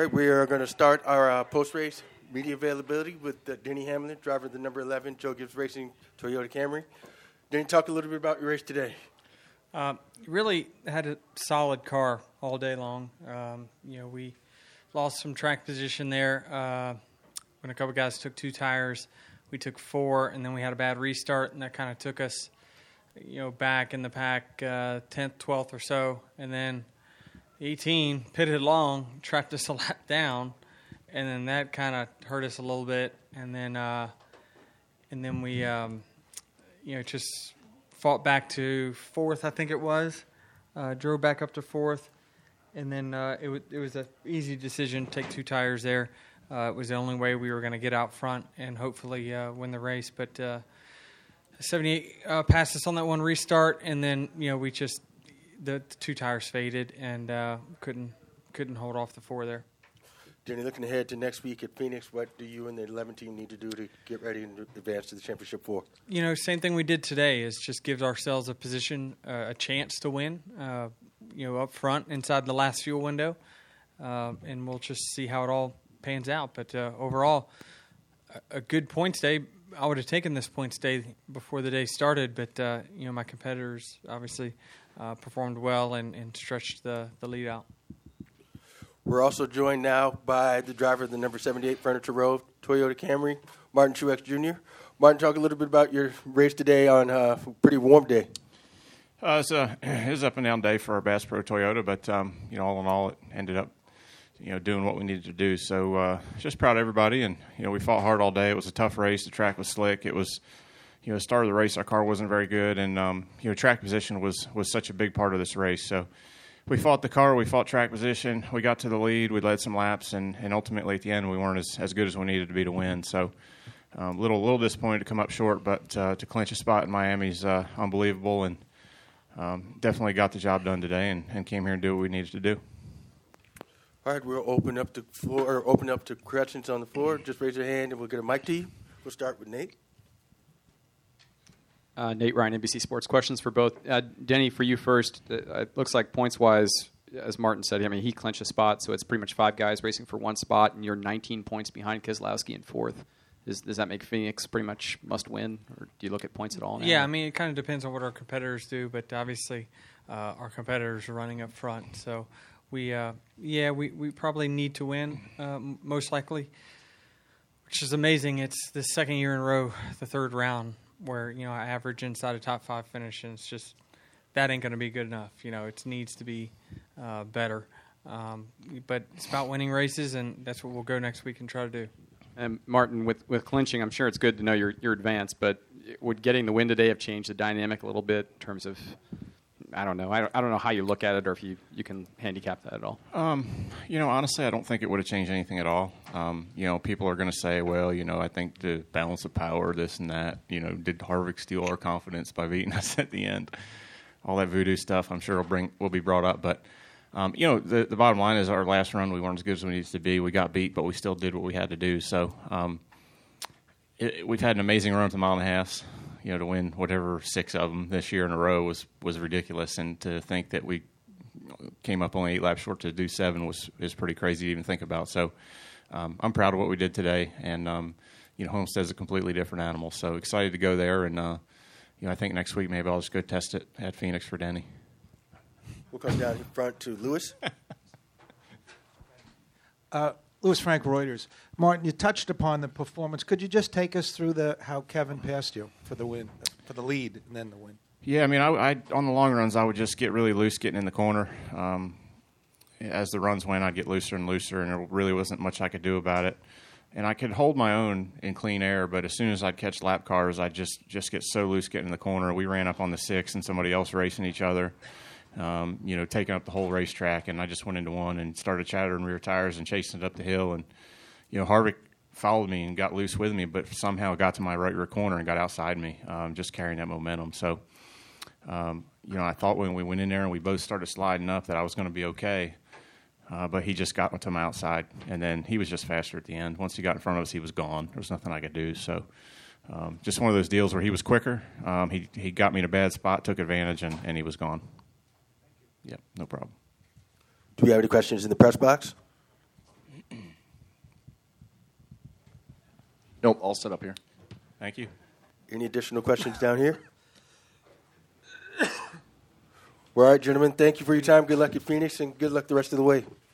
right, we are going to start our post-race media availability with Denny Hamlin, driver of the number 11 Joe Gibbs Racing Toyota Camry. Denny, talk a little bit about your race today. Really had a solid car all day long. We lost some track position there when a couple guys took 2 tires. We took 4, and then we had a bad restart, and that kind of took us, back in the pack 10th, 12th or so. And then 18 pitted long, tracked us a lap down, and then that kind of hurt us a little bit. And then we, just fought back to 4th, I think it was. Drove back up to 4th, and then it was an easy decision to take 2 tires there. It was the only way we were going to get out front and hopefully win the race. But 78 passed us on that one restart, and then we just the 2 tires faded and couldn't hold off the 4 there. Denny, looking ahead to next week at Phoenix, what do you and the 11 team need to do to get ready and advance to the championship 4? Same thing we did today is just give ourselves a position, a chance to win, up front inside the last fuel window, and we'll just see how it all pans out. But overall, a good points day. I would have taken this points day before the day started, but my competitors obviously performed well and stretched the lead out. We're also joined now by the driver of the number 78 Furniture Row Toyota Camry, Martin Truex Jr. Martin, talk a little bit about your race today on a pretty warm day. It was an up and down day for our Bass Pro Toyota, but all in all, it ended up doing what we needed to do. So just proud of everybody, and we fought hard all day. It was a tough race. The track was slick. It was the start of the race, our car wasn't very good, and track position was such a big part of this race. So we fought the car, we fought track position, we got to the lead, we led some laps, and ultimately at the end we weren't as good as we needed to be to win. So little disappointed to come up short, but to clinch a spot in Miami is unbelievable, and definitely got the job done today and came here and do what we needed to do. All right, we'll open up the floor, open up to questions on the floor. Just raise your hand and we'll get a mic to you. We'll start with Nate. Nate Ryan, NBC Sports. Questions for both. Denny, for you first. It looks like points-wise, as Martin said, he clinched a spot, so it's pretty much 5 guys racing for 1 spot, and you're 19 points behind Keselowski in 4th. Does that make Phoenix pretty much must win, or do you look at points at all now? Yeah, it kind of depends on what our competitors do, but obviously our competitors are running up front, so we probably need to win, most likely, which is amazing. It's the second year in a row, the 3rd round, where I average inside a top 5 finish, and it's just that ain't going to be good enough. It needs to be better. But it's about winning races, and that's what we'll go next week and try to do. And Martin, with clinching, I'm sure it's good to know you're advanced, but would getting the win today have changed the dynamic a little bit in terms of, I don't know. I don't know how you look at it, or if you can handicap that at all. Honestly, I don't think it would have changed anything at all. People are going to say, well, I think the balance of power, this and that. Did Harvick steal our confidence by beating us at the end? All that voodoo stuff, I'm sure will be brought up. But the bottom line is, our last run we weren't as good as we needed to be. We got beat, but we still did what we had to do. So we've had an amazing run at the mile and a half. To win whatever 6 of them this year in a row was ridiculous, and to think that we came up only 8 laps short to do 7 is pretty crazy to even think about. So I'm proud of what we did today, and Homestead's a completely different animal. So excited to go there, and I think next week maybe I'll just go test it at Phoenix for Denny. We'll come down in front to Lewis. Louis Frank, Reuters. Martin, you touched upon the performance. Could you just take us through how Kevin passed you for the win, for the lead, and then the win? Yeah, I on the long runs, I would just get really loose getting in the corner. As the runs went, I'd get looser and looser, and there really wasn't much I could do about it. And I could hold my own in clean air, but as soon as I'd catch lap cars, I'd just get so loose getting in the corner. We ran up on the 6 and somebody else racing each other. Taking up the whole racetrack, and I just went into one and started chattering rear tires and chasing it up the hill. And, Harvick followed me and got loose with me, but somehow got to my right rear corner and got outside me, just carrying that momentum. So, I thought when we went in there and we both started sliding up that I was going to be okay, but he just got to my outside, and then he was just faster at the end. Once he got in front of us, he was gone. There was nothing I could do. So, just one of those deals where he was quicker. He got me in a bad spot, took advantage, and he was gone. Yep, no problem. Do we have any questions in the press box? Nope, all set up here. Thank you. Any additional questions down here? Well, all right, gentlemen. Thank you for your time. Good luck at Phoenix, and good luck the rest of the way.